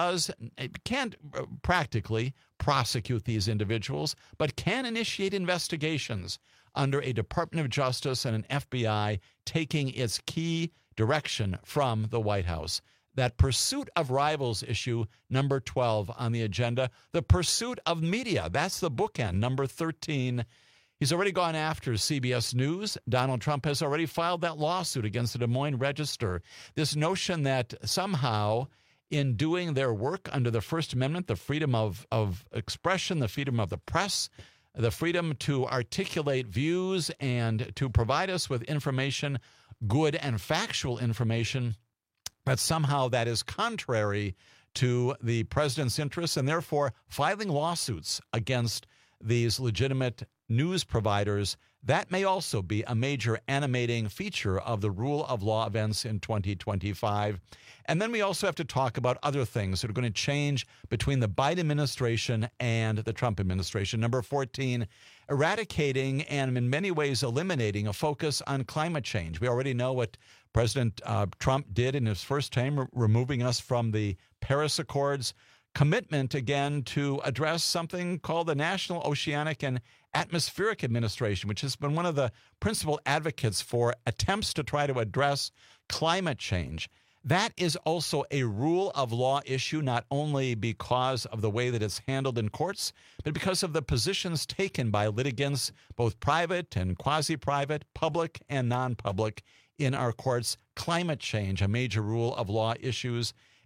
can't practically prosecute these individuals, but can initiate investigations under a Department of Justice and an FBI taking its key direction from the White House. That pursuit of rivals issue, number 12 on the agenda. The pursuit of media, that's the bookend, number 13. He's already gone after CBS News. Donald Trump has already filed that lawsuit against the Des Moines Register. This notion that somehow in doing their work under the First Amendment, the freedom of expression, the freedom of the press, the freedom to articulate views and to provide us with information, good and factual information, that somehow that is contrary to the president's interests, and therefore filing lawsuits against these legitimate news providers. That may also be a major animating feature of the rule of law events in 2025. And then we also have to talk about other things that are going to change between the Biden administration and the Trump administration. Number 14, eradicating and in many ways eliminating a focus on climate change. We already know what President Trump did in his first term, removing us from the Paris Accords. Commitment, again, to address something called the National Oceanic and Atmospheric Administration, which has been one of the principal advocates for attempts to try to address climate change. That is also a rule of law issue, not only because of the way that it's handled in courts, but because of the positions taken by litigants, both private and quasi-private, public and non-public, in our courts. Climate change, a major rule of law issue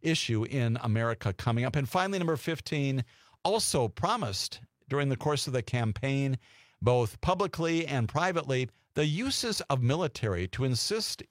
in America coming up. And finally, number 15, also promised during the course of the campaign, both publicly and privately, the uses of military to assist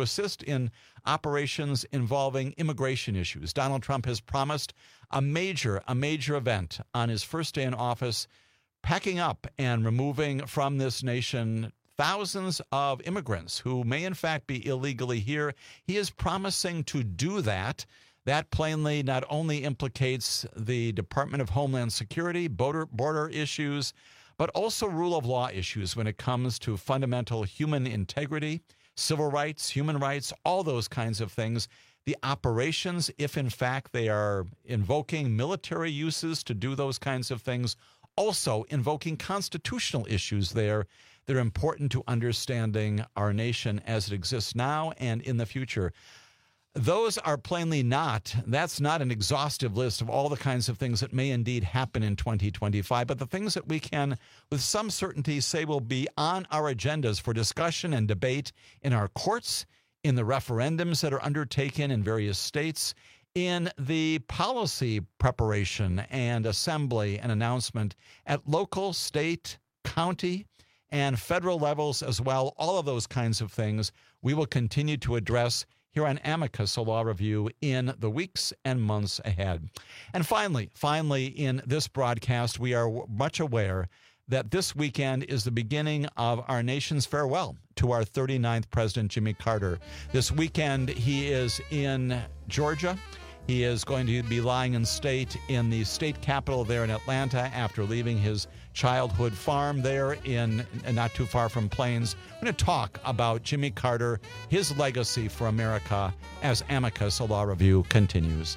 in operations involving immigration issues. Donald Trump has promised a major event on his first day in office, packing up and removing from this nation thousands of immigrants who may in fact be illegally here. He is promising to do that. That plainly not only implicates the Department of Homeland Security, border issues, but also rule of law issues when it comes to fundamental human integrity, civil rights, human rights, all those kinds of things. The operations, if in fact they are invoking military uses to do those kinds of things, also invoking constitutional issues there that are important to understanding our nation as it exists now and in the future. Those are plainly that's not an exhaustive list of all the kinds of things that may indeed happen in 2025, but the things that we can with some certainty say will be on our agendas for discussion and debate in our courts, in the referendums that are undertaken in various states, in the policy preparation and assembly and announcement at local, state, county, and federal levels as well. All of those kinds of things we will continue to address here on Amicus, a law review, in the weeks and months ahead. And finally, in this broadcast, we are much aware that this weekend is the beginning of our nation's farewell to our 39th president, Jimmy Carter. This weekend, he is in Georgia. He is going to be lying in state in the state capitol there in Atlanta after leaving his childhood farm there in not too far from Plains. We're going to talk about Jimmy Carter, his legacy for America, as Amicus, a law review, continues.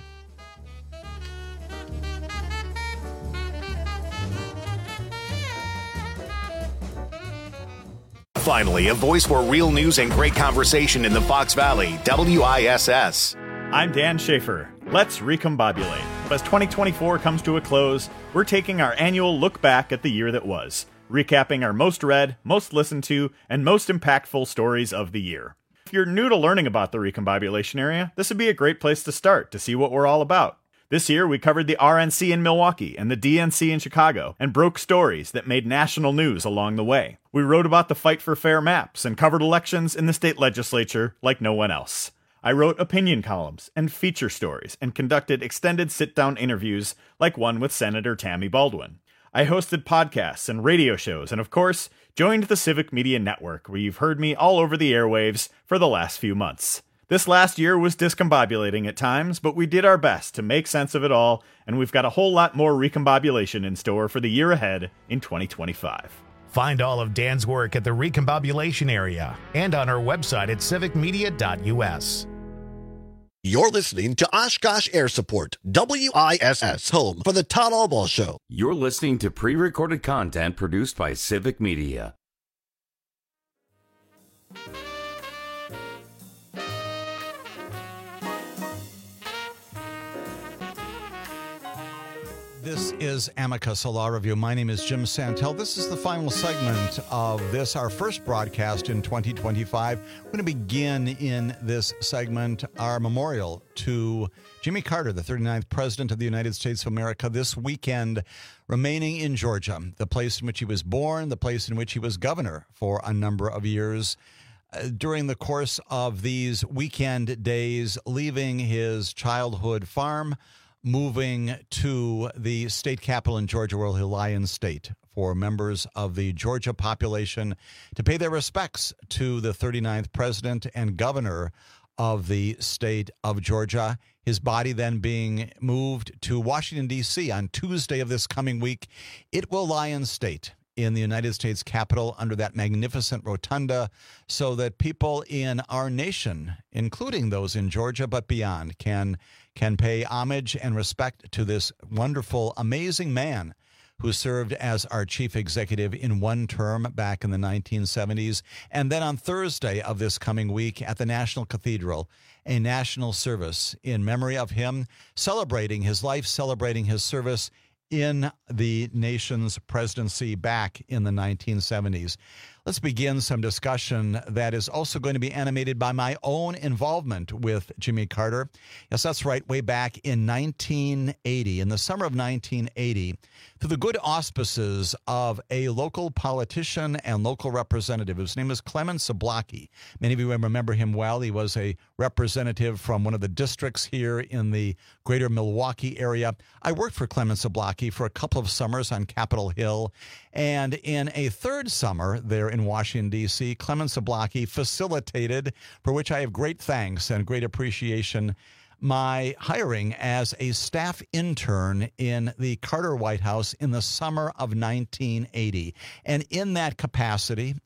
Finally, a voice for real news and great conversation in the Fox Valley, WISS. I'm Dan Schaefer. Let's recombobulate. As 2024 comes to a close, we're taking our annual look back at the year that was, recapping our most read, most listened to, and most impactful stories of the year. If you're new to learning about the recombobulation area, this would be a great place to start to see what we're all about. This year, we covered the RNC in Milwaukee and the DNC in Chicago and broke stories that made national news along the way. We wrote about the fight for fair maps and covered elections in the state legislature like no one else. I wrote opinion columns and feature stories and conducted extended sit-down interviews like one with Senator Tammy Baldwin. I hosted podcasts and radio shows and, of course, joined the Civic Media Network, where you've heard me all over the airwaves for the last few months. This last year was discombobulating at times, but we did our best to make sense of it all, and we've got a whole lot more recombobulation in store for the year ahead in 2025. Find all of Dan's work at the recombobulation area and on our website at civicmedia.us. You're listening to Oshkosh Air Support, WISS, home for the Todd Albaugh Show. You're listening to pre-recorded content produced by Civic Media. This is Amicus, a law review. My name is Jim Santel. This is the final segment of this, our first broadcast in 2025. We're going to begin in this segment our memorial to Jimmy Carter, the 39th President of the United States of America, this weekend remaining in Georgia, the place in which he was born, the place in which he was governor for a number of years. During the course of these weekend days, leaving his childhood farm, moving to the state capitol in Georgia, where he'll lie in state for members of the Georgia population to pay their respects to the 39th president and governor of the state of Georgia. His body then being moved to Washington, D.C. on Tuesday of this coming week. It will lie in state in the United States Capitol under that magnificent rotunda so that people in our nation, including those in Georgia but beyond, can pay homage and respect to this wonderful, amazing man who served as our chief executive in one term back in the 1970s. And then on Thursday of this coming week at the National Cathedral, a national service in memory of him, celebrating his life, celebrating his service in the nation's presidency back in the 1970s. Let's begin some discussion that is also going to be animated by my own involvement with Jimmy Carter. Yes, that's right. Way back in 1980, in the summer of 1980, through the good auspices of a local politician and local representative, whose name is Clement Zablocki. Many of you remember him well. He was a representative from one of the districts here in the greater Milwaukee area. I worked for Clement Zablocki for a couple of summers on Capitol Hill. And in a third summer there in Washington, D.C., Clement Zablocki facilitated, for which I have great thanks and great appreciation, my hiring as a staff intern in the Carter White House in the summer of 1980. And in that capacity,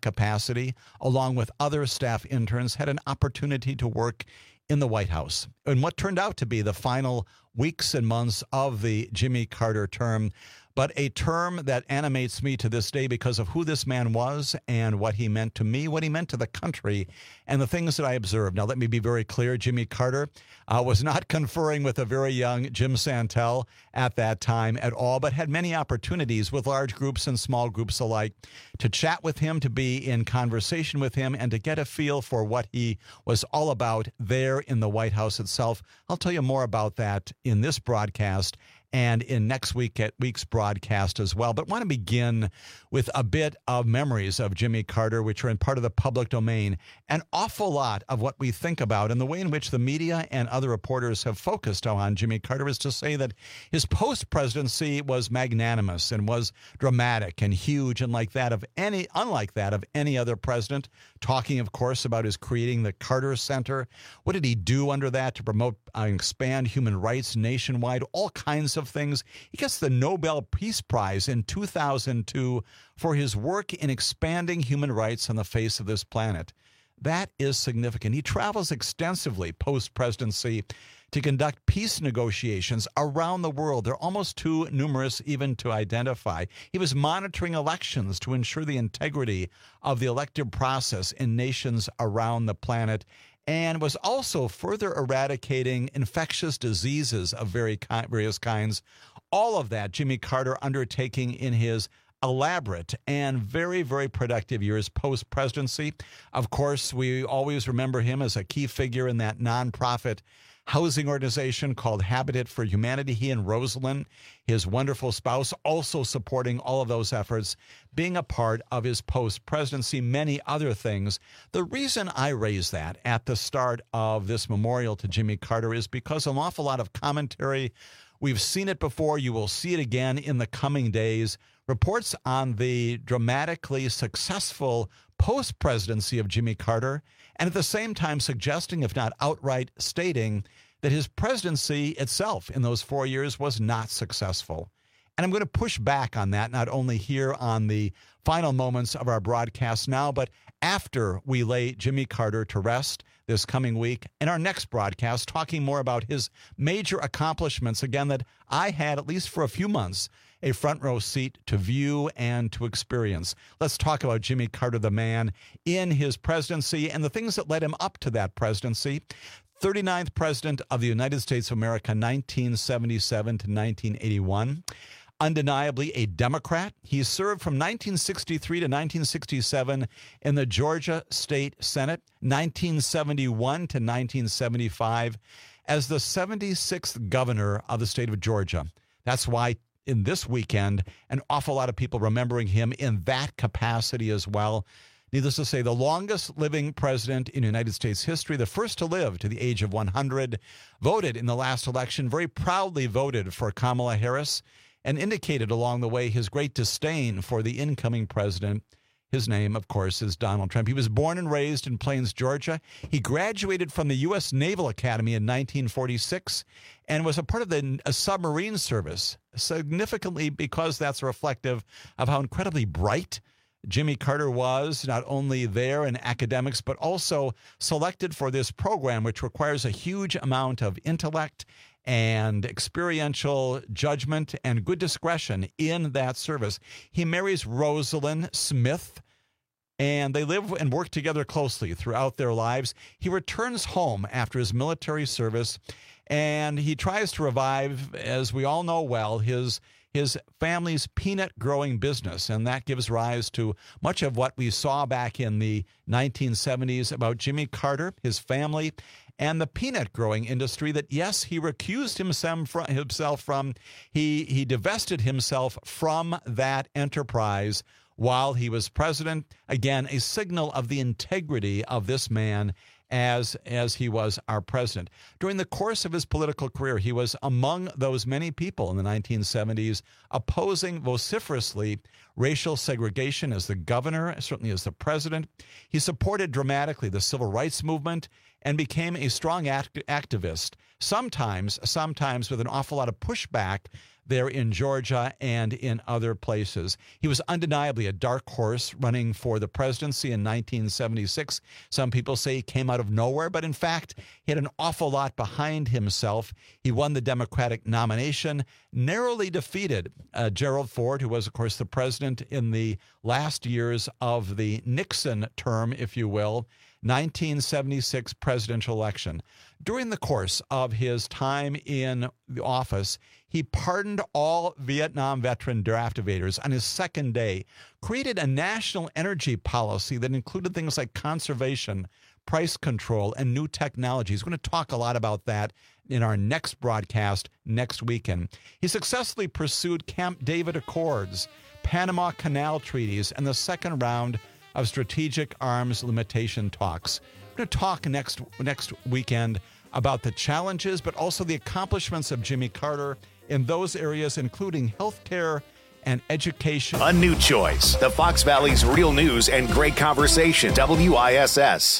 along with other staff interns, had an opportunity to work in the White House in what turned out to be the final weeks and months of the Jimmy Carter term, but a term that animates me to this day because of who this man was and what he meant to me, what he meant to the country, and the things that I observed. Now, let me be very clear. Jimmy Carter was not conferring with a very young Jim Santel at that time at all, but had many opportunities with large groups and small groups alike to chat with him, to be in conversation with him, and to get a feel for what he was all about there in the White House itself. I'll tell you more about that in this broadcast and in next week's broadcast as well. But I want to begin with a bit of memories of Jimmy Carter, which are in part of the public domain. An awful lot of what we think about and the way in which the media and other reporters have focused on Jimmy Carter is to say that his post-presidency was magnanimous and was dramatic and huge and unlike that of any other president, talking, of course, about his creating the Carter Center. What did he do under that to promote and expand human rights nationwide? All kinds of things. He gets the Nobel Peace Prize in 2002 for his work in expanding human rights on the face of this planet. That is significant. He travels extensively post-presidency to conduct peace negotiations around the world. They're almost too numerous even to identify. He was monitoring elections to ensure the integrity of the elective process in nations around the planet, and was also further eradicating infectious diseases of various kinds. All of that Jimmy Carter undertaking in his elaborate and very, very productive years post-presidency. Of course, we always remember him as a key figure in that nonprofit housing organization called Habitat for Humanity. He and Rosalind, his wonderful spouse, also supporting all of those efforts, being a part of his post-presidency, many other things. The reason I raise that at the start of this memorial to Jimmy Carter is because an awful lot of commentary, we've seen it before, you will see it again in the coming days, reports on the dramatically successful post-presidency of Jimmy Carter, and at the same time suggesting, if not outright stating, that his presidency itself in those 4 years was not successful. And I'm going to push back on that, not only here on the final moments of our broadcast now, but after we lay Jimmy Carter to rest this coming week in our next broadcast, talking more about his major accomplishments, again, that I had, at least for a few months, a front row seat to view and to experience. Let's talk about Jimmy Carter, the man, in his presidency and the things that led him up to that presidency. 39th President of the United States of America, 1977 to 1981. Undeniably a Democrat. He served from 1963 to 1967 in the Georgia State Senate, 1971 to 1975 as the 76th governor of the state of Georgia. That's why in this weekend, an awful lot of people remembering him in that capacity as well. Needless to say, the longest living president in United States history, the first to live to the age of 100, voted in the last election, very proudly voted for Kamala Harris, and indicated along the way his great disdain for the incoming president. His name, of course, is Donald Trump. He was born and raised in Plains, Georgia. He graduated from the U.S. Naval Academy in 1946 and was a part of the submarine service, significantly because that's reflective of how incredibly bright Jimmy Carter was, not only there in academics, but also selected for this program, which requires a huge amount of intellect and experiential judgment and good discretion in that service. He marries Rosalind Smith, and they live and work together closely throughout their lives. He returns home after his military service, and he tries to revive, as we all know well, his family's peanut growing business, and that gives rise to much of what we saw back in the 1970s about Jimmy Carter, his family, and the peanut growing industry that, yes, he recused himself from. He divested himself from that enterprise while he was president. Again, a signal of the integrity of this man as he was our president. During the course of his political career, he was among those many people in the 1970s opposing vociferously racial segregation as the governor, certainly as the president. He supported dramatically the civil rights movement and became a strong activist, sometimes with an awful lot of pushback there in Georgia and in other places. He was undeniably a dark horse running for the presidency in 1976. Some people say he came out of nowhere, but in fact, he had an awful lot behind himself. He won the Democratic nomination, narrowly defeated Gerald Ford, who was, of course, the president in the last years of the Nixon term, if you will, 1976 presidential election. During the course of his time in the office, he pardoned all Vietnam veteran draft evaders on his second day, created a national energy policy that included things like conservation, price control, and new technologies. We're going to talk a lot about that in our next broadcast next weekend. He successfully pursued Camp David Accords, Panama Canal treaties, and the second round of strategic arms limitation talks. We're going to talk next weekend about the challenges, but also the accomplishments of Jimmy Carter in those areas, including healthcare and education. A new choice. The Fox Valley's real news and great conversation. WISS.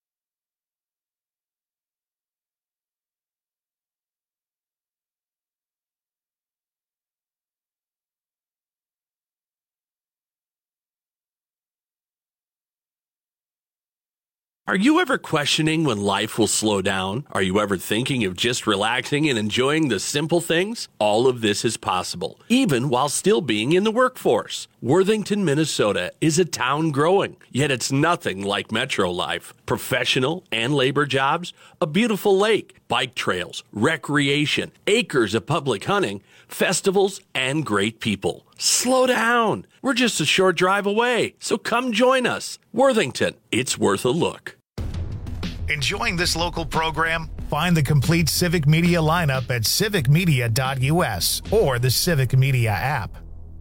Are you ever questioning when life will slow down? Are you ever thinking of just relaxing and enjoying the simple things? All of this is possible, even while still being in the workforce. Worthington, Minnesota is a town growing, yet it's nothing like metro life. Professional and labor jobs, a beautiful lake, bike trails, recreation, acres of public hunting, festivals, and great people. Slow down. We're just a short drive away, so come join us. Worthington, it's worth a look. Enjoying this local program? Find the complete Civic Media lineup at civicmedia.us or the Civic Media app.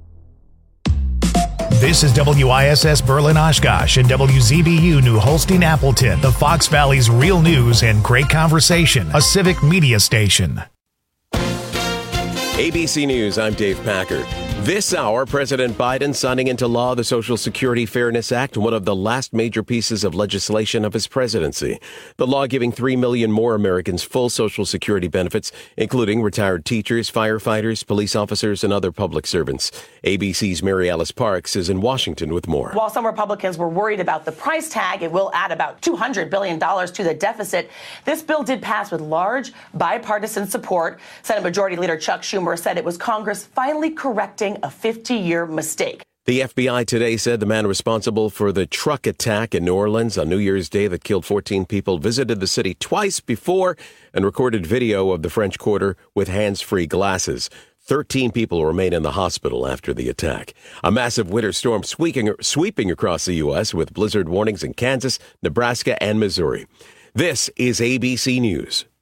This is WISS Berlin Oshkosh and WZBU New Holstein Appleton, the Fox Valley's real news and great conversation, a Civic Media station. ABC News, I'm Dave Packer. This hour, President Biden signing into law the Social Security Fairness Act, one of the last major pieces of legislation of his presidency. The law giving 3 million more Americans full Social Security benefits, including retired teachers, firefighters, police officers, and other public servants. ABC's Mary Alice Parks is in Washington with more. While some Republicans were worried about the price tag, it will add about $200 billion to the deficit. This bill did pass with large bipartisan support. Senate Majority Leader Chuck Schumer said it was Congress finally correcting a 50-year mistake. The FBI today said the man responsible for the truck attack in New Orleans on New Year's Day that killed 14 people visited the city twice before and recorded video of the French Quarter with hands-free glasses. 13 people remain in the hospital after the attack. A massive winter storm sweeping across the U.S. with blizzard warnings in Kansas, Nebraska, and Missouri. This is ABC News.